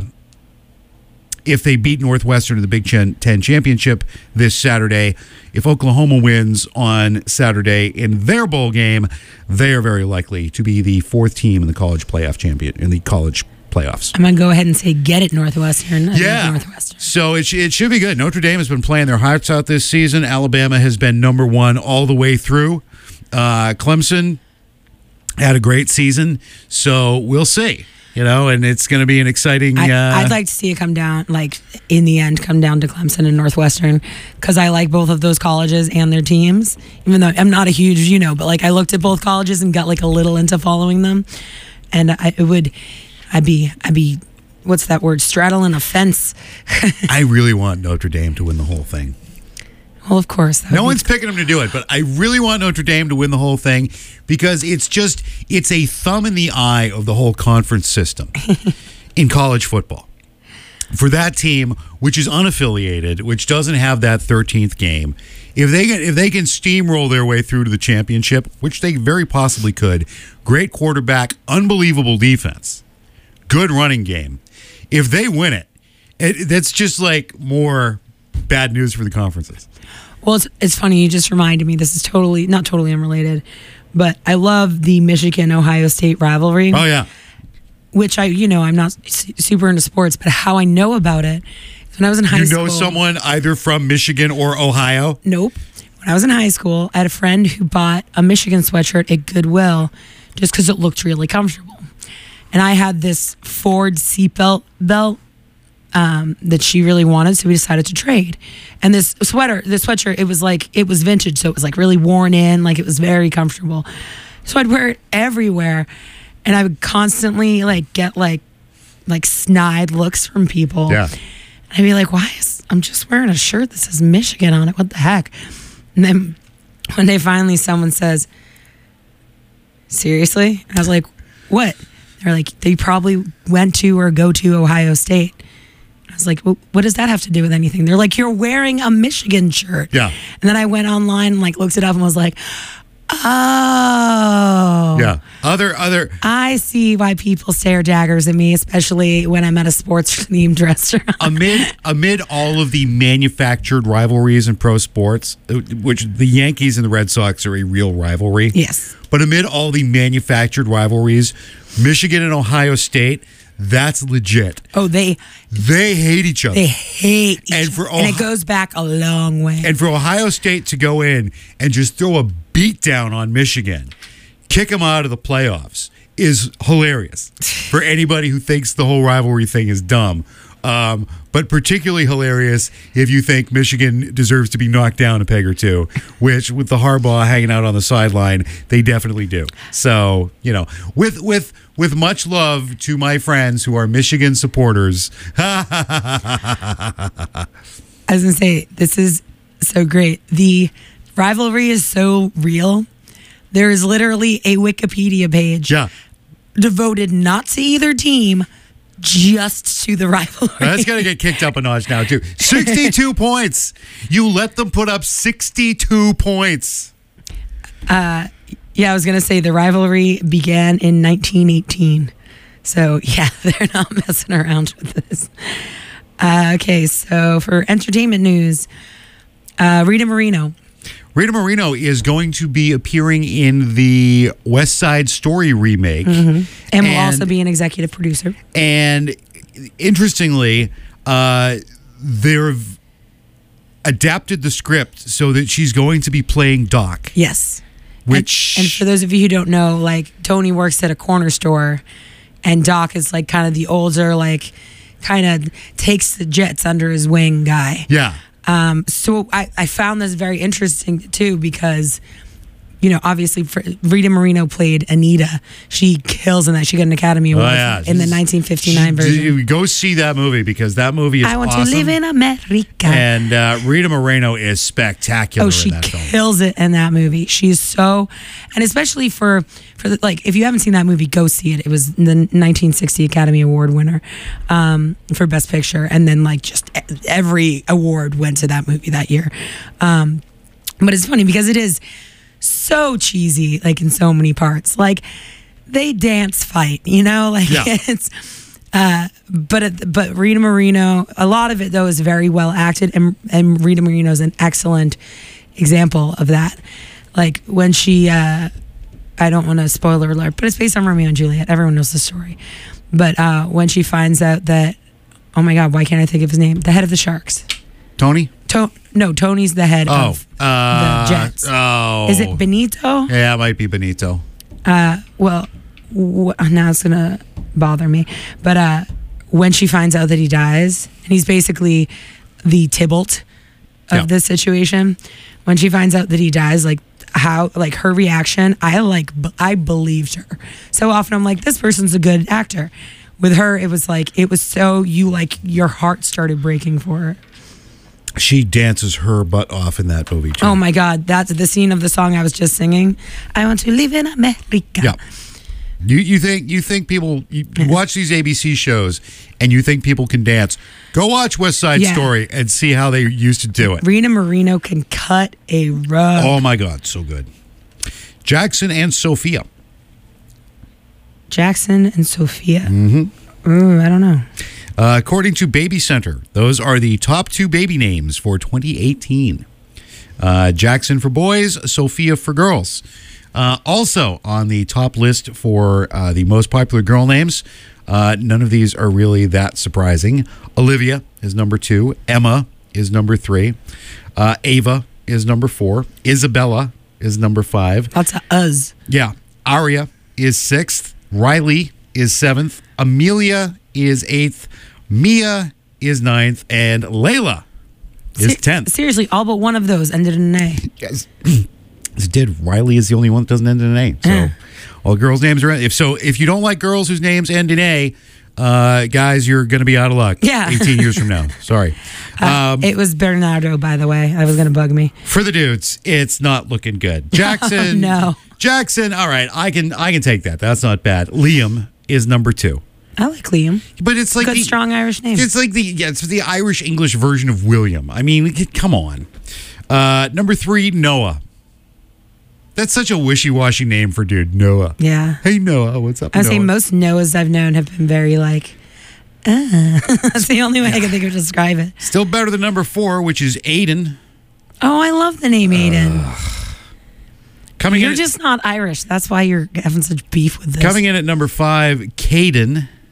if they beat Northwestern in the Big Ten championship this Saturday. If Oklahoma wins on Saturday in their bowl game, they are very likely to be the fourth team in the college playoff champion in the college playoffs. I'm gonna go ahead and say, get it, Northwestern. I love Yeah. Northwestern. So it, sh- it should be good. Notre Dame has been playing their hearts out this season. Alabama has been number one all the way through. Uh, Clemson had a great season. So we'll see. You know, and it's going to be an exciting. I, uh, I'd like to see it come down, like in the end, come down to Clemson and Northwestern, because I like both of those colleges and their teams. Even though I'm not a huge, you know, but like I looked at both colleges and got like a little into following them, and I it would, I'd be, I'd be, what's that word? Straddling a fence. I really want Notre Dame to win the whole thing. Well, of course. that No would be- one's picking them to do it, but I really want Notre Dame to win the whole thing because it's just, it's a thumb in the eye of the whole conference system in college football. For that team, which is unaffiliated, which doesn't have that thirteenth game, if they can, if they can steamroll their way through to the championship, which they very possibly could, great quarterback, unbelievable defense, good running game. If they win it, it that's just like more bad news for the conferences. Well, it's, it's funny. You just reminded me. This is totally, not totally unrelated, but I love the Michigan-Ohio State rivalry. Oh, yeah. Which I, you know, I'm not su- super into sports, but how I know about it is when I was in high You school. know someone either from Michigan or Ohio? Nope. When I was in high school, I had a friend who bought a Michigan sweatshirt at Goodwill just because it looked really comfortable. And I had this Ford seatbelt belt um, that she really wanted, so we decided to trade. And this sweater, this sweatshirt, it was like, it was vintage, so it was like really worn in, like it was very comfortable. So I'd wear it everywhere, and I would constantly like get like, like snide looks from people. Yeah. And I'd be like, why is, I'm just wearing a shirt that says Michigan on it, what the heck? And then one day finally someone says, seriously? And I was like, what? They're like, they probably went to or go to Ohio State. I was like, well, what does that have to do with anything? They're like, you're wearing a Michigan shirt. Yeah. And then I went online and like looked it up and was like, oh. Yeah. Other, other, I see why people stare daggers at me, especially when I'm at a sports themed restaurant. amid, amid all of the manufactured rivalries in pro sports, uh, which the Yankees and the Red Sox are a real rivalry. Yes. But amid all the manufactured rivalries, Michigan and Ohio State, that's legit. Oh, they They hate each other. they hate each And other. for and Ohio- it goes back a long way. And for Ohio State to go in and just throw a beat down on Michigan, kick them out of the playoffs, is hilarious for anybody who thinks the whole rivalry thing is dumb. Um, but particularly hilarious if you think Michigan deserves to be knocked down a peg or two, which with the Harbaugh hanging out on the sideline, they definitely do. So, you know, with with with much love to my friends who are Michigan supporters. I was going to say, this is so great. The rivalry is so real. There is literally a Wikipedia page Yeah. devoted not to either team, just to the rivalry. That's going to get kicked up a notch now, too. sixty-two points. You let them put up sixty-two points. Yeah, I was going to say the rivalry began in nineteen eighteen. So, yeah, they're not messing around with this. Uh, okay, so for entertainment news, uh, Rita Moreno. Rita Moreno is going to be appearing in the West Side Story remake. And, will And- also be an executive producer. And interestingly, uh, they've adapted the script so that she's going to be playing Doc. Yes. Which- And, and for those of you who don't know, like, Tony works at a corner store, and Doc is, like, kind of the older, like, kind of takes the Jets under his wing guy. Yeah. Um, so I, I found this very interesting too because, you know, obviously for, Rita Moreno played Anita. She kills in that. She got an Academy Award Oh, yeah. in the She's- nineteen fifty-nine version. You go see that movie because that movie is I want awesome. to live in America. And uh, Rita Moreno is spectacular Oh, she in that film. kills it in that movie. She's so, and especially for for the, like, if you haven't seen that movie, go see it. It was the nineteen sixty Academy Award winner um, for Best Picture, and then like just e- every award went to that movie that year. Um, but it's funny because it is so cheesy, like in so many parts. Like they dance fight, you know, like Yeah. it's. Uh, but it, but Rita Moreno, a lot of it though is very well acted, and and Rita Moreno is an excellent example of that. Like when she, uh, I don't want to spoiler alert, but it's based on Romeo and Juliet. Everyone knows the story. But uh, when she finds out that, oh my God, why can't I think of his name? The head of the Sharks. Tony? To- no, Tony's the head Oh. of Uh, the Jets. Oh. Is it Benito? Yeah, it might be Benito. Uh, well, w- now it's gonna bother me. But uh, when she finds out that he dies, and he's basically the Tybalt of Yeah. this situation, when she finds out that he dies, like how, like her reaction, I like, b- I believed her. So often I'm like, this person's a good actor. With her, it was like, it was so, you like, your heart started breaking for her. She dances her butt off in that movie, too. Oh my God, that's the scene of the song I was just singing. I want to live in America. Yeah. You you think you think people you watch these A B C shows and you think people can dance? Go watch West Side Yeah. Story and see how they used to do it. Rita Moreno can cut a rug. Oh my God, so good. Jackson and Sophia. Jackson and Sophia. Mm-hmm. Ooh, I don't know. Uh, according to Baby Center, those are the top two baby names for twenty eighteen. Uh, Jackson for boys, Sophia for girls. Uh, also on the top list for uh, the most popular girl names, uh, none of these are really that surprising. Olivia is number two. Emma is number three. Uh, Ava is number four. Isabella is number five. Lots of us. Yeah. Aria is sixth. Riley is seventh. Amelia is eighth. Mia is ninth. And Layla is Se- tenth. Seriously, all but one of those ended in an A. Yes. It did. Riley is the only one that doesn't end in an A. So Yeah. all girls' names are if so if you don't like girls whose names end in A, uh, guys, you're gonna be out of luck. Yeah. eighteen years from now. Sorry. Um, It was Bernardo, by the way. That was going to bug me. for the dudes, it's not looking good. Jackson. No. Jackson, all right, I can I can take that. That's not bad. Liam is number two. I like Liam. But it's like Good, the, strong Irish name. It's like the yeah, it's the Irish English version of William. I mean, come on. Uh, number three, Noah. That's such a wishy-washy name for dude, Noah. Yeah. Hey Noah, what's up? I would say Noah? most Noahs I've known have been very like, uh. That's the only way I can think of to describe it. Still better than number four, which is Aiden. Oh, I love the name Aiden. Coming You're in, just not Irish. That's why you're having such beef with this. coming in at number five, Caden.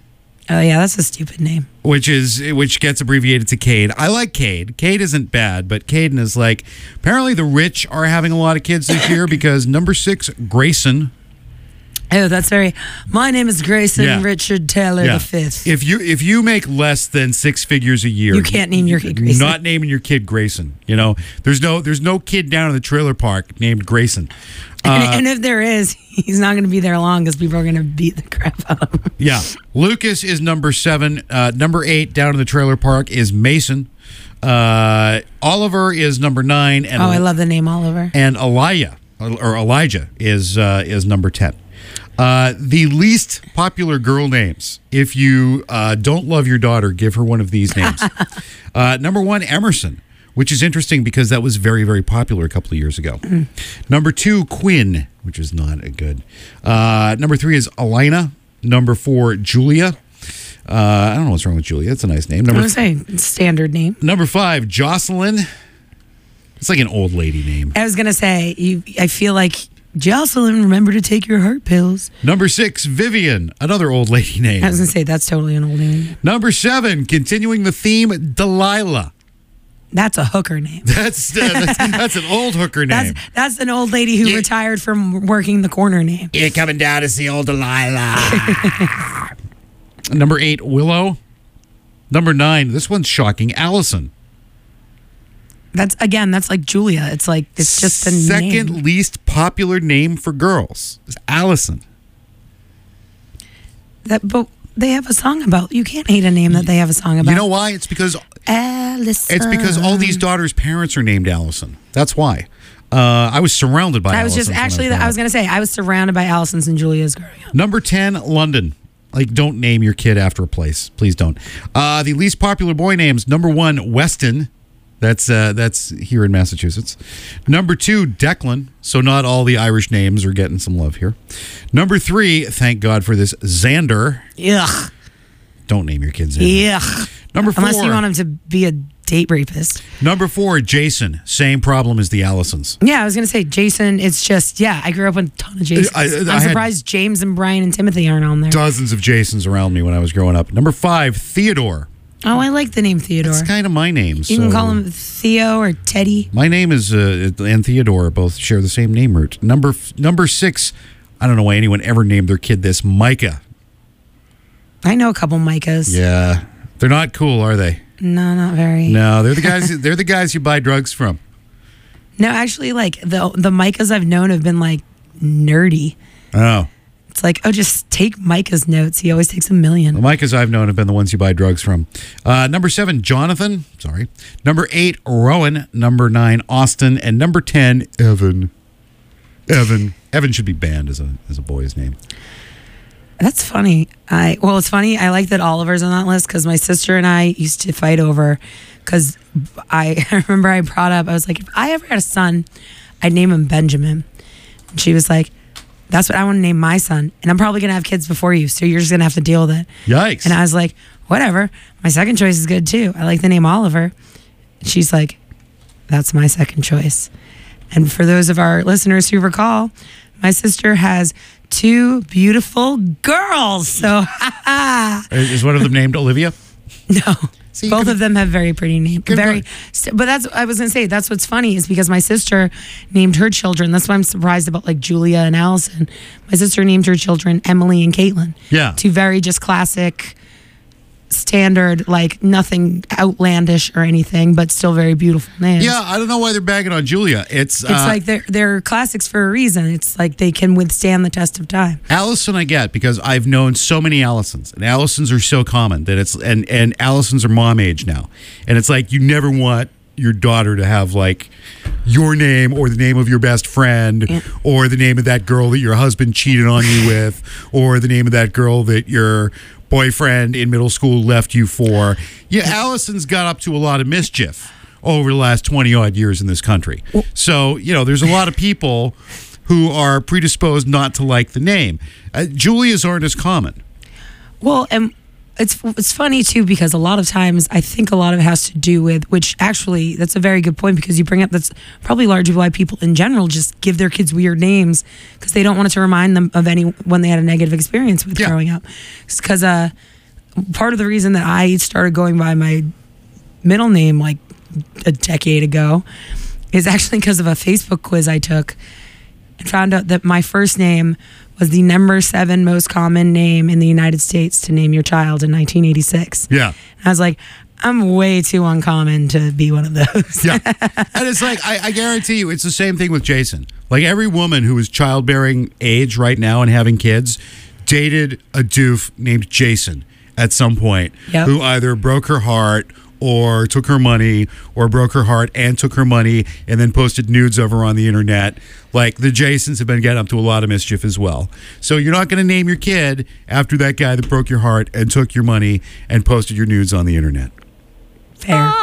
Oh yeah, that's a stupid name. which is which gets abbreviated to Cade. I like Cade. Cade isn't bad, but Caden is like, apparently the rich are having a lot of kids this year because number six, Grayson. Oh, that's very. My name is Grayson Yeah. Richard Taylor Yeah. the Fifth. If you if you make less than six figures a year, You can't name your kid Grayson. Not naming your kid Grayson. You know, there's no there's no kid down in the trailer park named Grayson. And, Uh, and if there is, he's not going to be there long because people are going to beat the crap out of him. Yeah. Lucas is number seven. Uh, number eight down in the trailer park is Mason. Uh, Oliver is number nine. And Oh, I love the name Oliver. And Elijah or Elijah is uh, is number ten. Uh, the least popular girl names. If you uh, don't love your daughter, give her one of these names. uh, number one, Emerson, which is interesting because that was very, very popular a couple of years ago. Mm. Number two, Quinn, which is not a good. Uh, number three is Elena. Number four, Julia. Uh, I don't know what's wrong with Julia. It's a nice name. I Number was saying standard name. number five, Jocelyn. It's like an old lady name. I was going to say, you. I feel like Jocelyn, remember to take your heart pills. Number six, Vivian, another old lady name. I was going to say, that's totally an old name. Number seven, continuing the theme, Delilah. That's a hooker name. That's uh, that's, that's an old hooker name. That's that's an old lady who Yeah. retired from working the corner name. You're coming down to see old Delilah. Number eight, Willow. Number nine, this one's shocking, Allison. That's again, that's like Julia. It's like it's just a Second name. least popular name for girls is Allison. That, but they have a song about. You can't hate a name that they have a song about. You know why? It's because Allison. it's because all these daughters' parents are named Allison. That's why. Uh, I was surrounded by. I was Allisons just when actually. growing I was up. gonna say I was surrounded by Allisons and Julias growing up. Number ten, London. Like, don't name your kid after a place. Please don't. Uh, the least popular boy names. Number one, Weston. That's uh, that's here in Massachusetts. Number two, Declan. So not all the Irish names are getting some love here. Number three, thank God for this, Xander. Ugh. Don't name your kid Xander. Ugh. Number four. Unless you want him to be a date rapist. Number four, Jason. Same problem as the Allisons. Yeah, I was gonna say Jason. It's just yeah. I grew up with a ton of Jasons. I- I- I'm I had- surprised James and Brian and Timothy aren't on there. Dozens of Jasons around me when I was growing up. Number five, Theodore. Oh, I like the name Theodore. It's kind of my name. You can so- call him Theo or Teddy. My name is uh, and Theodore both share the same name root. Number f- number six, I don't know why anyone ever named their kid this, Micah. I know a couple Micahs. Yeah, they're not cool, are they? No, not very. No, they're the guys. They're the guys you buy drugs from. No, actually, like the the Micahs I've known have been like nerdy. Oh, It's like, oh, just take Micah's notes. He always takes a million. the Micahs I've known have been the ones you buy drugs from. Uh, number seven, Jonathan. Sorry. Number eight, Rowan. Number nine, Austin, and number ten, Evan. Evan. Evan should be banned as a as a boy's name. That's funny. I well, it's funny. I like that Oliver's on that list because my sister and I used to fight over. Because I, I remember I brought up, I was like, if I ever had a son, I'd name him Benjamin. And she was like, that's what I want to name my son, and I'm probably gonna have kids before you, so you're just gonna have to deal with it. Yikes. And I was like, whatever. My second choice is good too. I like the name Oliver. And she's like, that's my second choice. And for those of our listeners who recall, my sister has two beautiful girls. So, Is one of them named Olivia? no. See, you Both could've- of them have very pretty names. could've Very, gone- st- but that's I was gonna say that's what's funny is because my sister named her children. That's why I'm surprised about like Julia and Allison. My sister named her children Emily and Caitlin. Yeah. Two very just classic, standard, like nothing outlandish or anything, but still very beautiful names. Yeah, I don't know why they're bagging on Julia. It's, It's uh, like they're they're classics for a reason. It's like they can withstand the test of time. Allison I get because I've known so many Allisons, and Allisons are so common that it's and and Allisons are mom age now, and it's like you never want your daughter to have like your name or the name of your best friend Yeah. or the name of that girl that your husband cheated on you with or the name of that girl that your boyfriend in middle school left you for. Yeah, Allison's got up to a lot of mischief over the last twenty odd years in this country. So, you know, there's a lot of people who are predisposed not to like the name. Uh, Julias aren't as common. Well, and it's it's funny too because a lot of times I think a lot of it has to do with which actually that's a very good point because you bring up that's probably largely why people in general just give their kids weird names because they don't want it to remind them of any when they had a negative experience with Yeah. growing up. It's because uh part of the reason that I started going by my middle name like a decade ago is actually because of a Facebook quiz I took and found out that my first name was the number seven most common name in the United States to name your child in nineteen eighty-six. Yeah. And I was like, I'm way too uncommon to be one of those. Yeah. And it's like, I, I guarantee you, it's the same thing with Jason. Like every woman who is childbearing age right now and having kids dated a doof named Jason at some point, Yep. who either broke her heart or took her money, or broke her heart and took her money and then posted nudes of her on the internet. Like the Jasons have been getting up to a lot of mischief as well. So you're not going to name your kid after that guy that broke your heart and took your money and posted your nudes on the internet. Fair.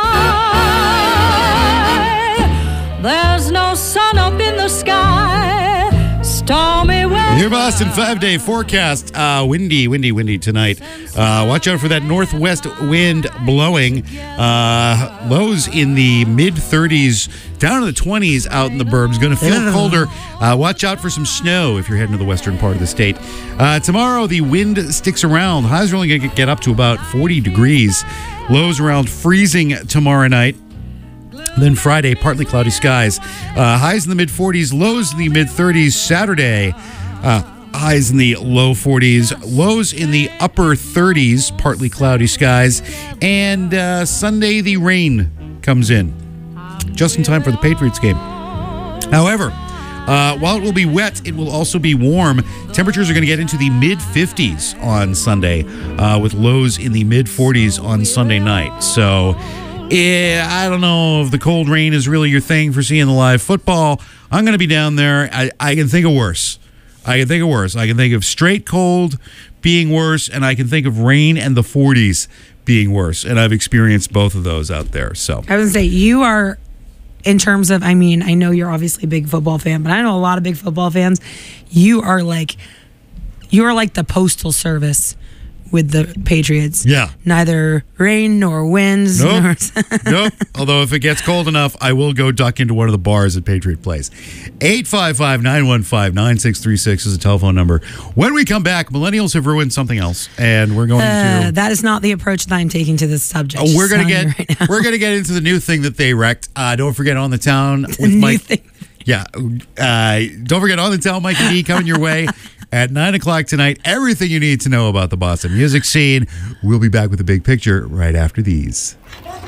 There's no sun up in the sky, stormy weather. Your Boston five-day forecast. Uh, windy, windy, windy tonight. Uh, watch out for that northwest wind blowing. Uh, lows in the mid-thirties, down to the twenties out in the burbs. Going to feel Ew. colder. Uh, watch out for some snow if you're heading to the western part of the state. Uh, tomorrow, the wind sticks around. Highs are only going to get up to about forty degrees. Lows around freezing tomorrow night. Then Friday, partly cloudy skies. Uh, highs in the mid-forties, lows in the mid-thirties. Saturday, uh, highs in the low forties, lows in the upper thirties, partly cloudy skies. And uh, Sunday, the rain comes in, just in time for the Patriots game. However, uh, while it will be wet, it will also be warm. Temperatures are going to get into the mid-fifties on Sunday, uh, with lows in the mid-forties on Sunday night. So... Yeah, I don't know if the cold rain is really your thing for seeing the live football. I'm going to be down there. I, I can think of worse. I can think of worse. I can think of straight cold being worse, and I can think of rain and the forties being worse. And I've experienced both of those out there. So I was going to say, you are, in terms of, I mean, I know you're obviously a big football fan, but I know a lot of big football fans. You are like, you are like the postal service with the Patriots. Yeah. Neither rain nor winds. Nope. Nor Nope. Although if it gets cold enough, I will go duck into one of the bars at Patriot Place. eight five five, nine one five, nine six three six is the telephone number. When we come back, millennials have ruined something else, and we're going uh, to... that is not the approach that I'm taking to this subject. Oh, we're gonna Just telling get you right now. we're gonna get into the new thing that they wrecked. Uh, don't forget On the Town with New Mike. thing. Yeah, uh, don't forget On the Town, Mikey D coming your way at nine o'clock tonight. Everything you need to know about the Boston music scene. We'll be back with the big picture right after these.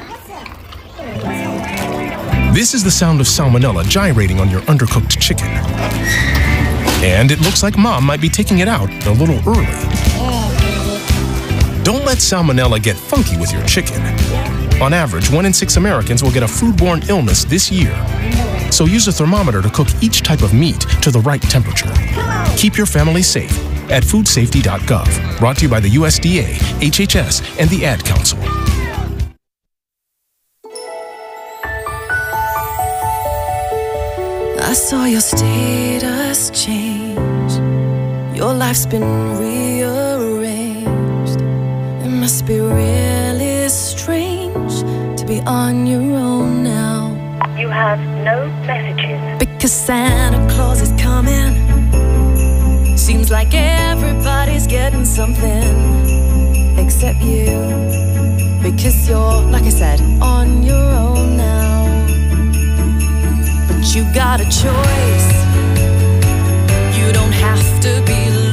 This is the sound of salmonella gyrating on your undercooked chicken. And it looks like Mom might be taking it out a little early. Don't let salmonella get funky with your chicken. On average, one in six Americans will get a foodborne illness this year. So use a thermometer to cook each type of meat to the right temperature. Keep your family safe at food safety dot gov. Brought to you by the U S D A, H H S, and the Ad Council. I saw your status change. Your life's been rearranged. It must be really strange to be on your own now. You have no messages. Because Santa Claus is coming. Seems like everybody's getting something except you. Because you're, like I said, on your own now. But you got a choice. You don't have to be